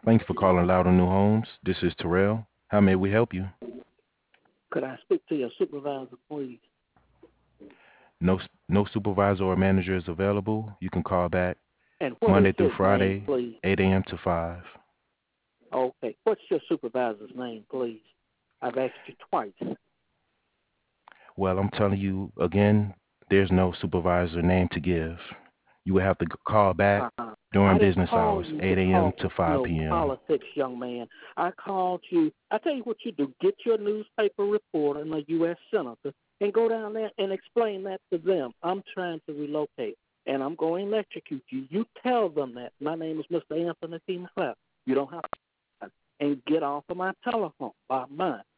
Thanks for calling Louder New Homes. This is Terrell. How may we help you? Could I speak to your supervisor, please? No supervisor or manager is available. You can call back And what is Monday through his name, Friday, please? 8 a.m. to 5. Okay. What's your supervisor's name, please? I've asked you twice. Well, I'm telling you again, there's no supervisor name to give. You would have to call back during I didn't business call hours, you to 8 a.m. talk to 5 p.m. politics, young man. I called you. I tell you what you do. Get your newspaper reporter and a U.S. senator and go down there and explain that to them. I'm trying to relocate, and I'm going to electrocute you. You tell them that. My name is Mr. Anthony T. McLeod. You don't have to and get off of my telephone by mine.